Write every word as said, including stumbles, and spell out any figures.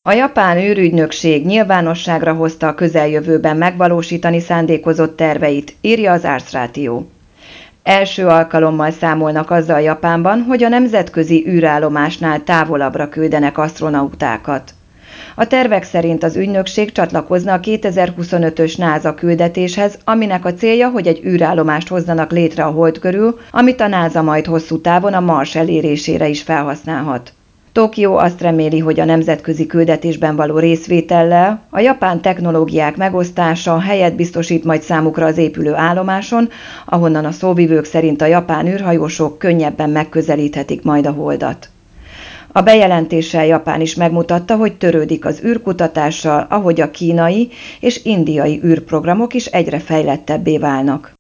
A japán űrügynökség nyilvánosságra hozta a közeljövőben megvalósítani szándékozott terveit, írja az Ars Ratio. Első alkalommal számolnak azzal Japánban, hogy a nemzetközi űrállomásnál távolabbra küldenek asztronautákat. A tervek szerint az ügynökség csatlakozna a kétezer-huszonötös NASA küldetéshez, aminek a célja, hogy egy űrállomást hozzanak létre a Hold körül, amit a NASA majd hosszú távon a Mars elérésére is felhasználhat. Tokió azt reméli, hogy a nemzetközi küldetésben való részvétellel a japán technológiák megosztása helyet biztosít majd számukra az épülő állomáson, ahonnan a szóvivők szerint a japán űrhajósok könnyebben megközelíthetik majd a Holdat. A bejelentéssel Japán is megmutatta, hogy törődik az űrkutatással, ahogy a kínai és indiai űrprogramok is egyre fejlettebbé válnak.